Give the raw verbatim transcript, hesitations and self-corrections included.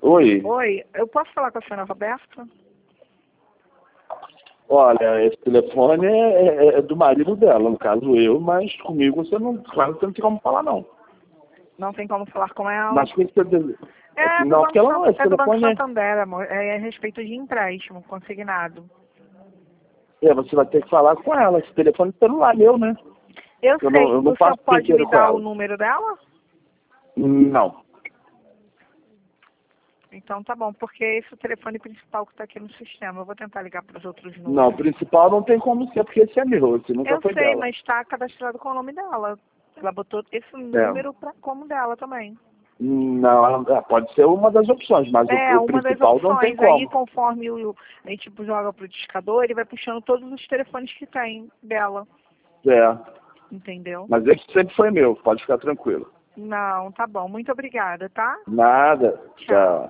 Oi. Oi, eu posso falar com a senhora Roberta? Olha, esse telefone é, é- é do marido dela, no caso eu, mas comigo você não, claro que você não tem como falar não. Não tem como falar com ela? Mas o que você deve... É, do Não, Banco, porque ela não, Sant- esse é do Banco telefone é... Santander, amor. É a respeito de empréstimo consignado. é, você vai ter que falar com ela, esse telefone é celular meu, né? Eu Eu sei. não, eu não O senhor faço pode brinquedo me com dar o ela. número dela? Não. Então tá bom, porque esse é o telefone principal que está aqui no sistema. Eu vou tentar ligar para os outros Não, o números. principal não tem como ser, porque esse é meu, esse nunca Eu foi sei, dela. mas está cadastrado com o nome dela. Ela botou esse É. número pra, como dela também. Não, ela- pode ser uma das opções, mas É, o, o uma das principal não tem opções. Aí, como. conforme o, a gente joga pro discador, ele vai puxando todos os telefones que tem dela. É, Entendeu? mas esse sempre foi meu, pode ficar tranquilo. Não, tá bom. Muito obrigada, tá? Nada, Tchau. tchau.